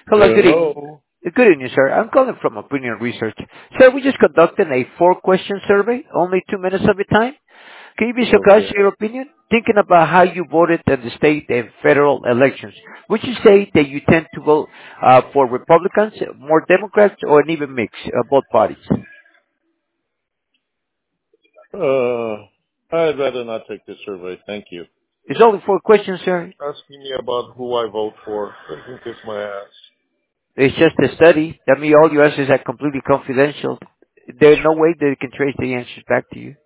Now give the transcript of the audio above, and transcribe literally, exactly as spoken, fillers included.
Hello, good evening. Hello. Good evening, sir. I'm calling from Opinion Research. Sir, we just conducted a four-question survey, only two minutes of your time. Can you be so kind to Okay. share your opinion? Thinking about how you voted in the state and federal elections, would you say that you tend to vote uh, for Republicans, more Democrats, or an even mix of both parties? Uh, I'd rather not take this survey. Thank you. It's only four questions, sir. Asking me about who I vote for doesn't kiss my ass. It's just a study. That means all your answers are completely confidential. There's no way they can trace the answers back to you.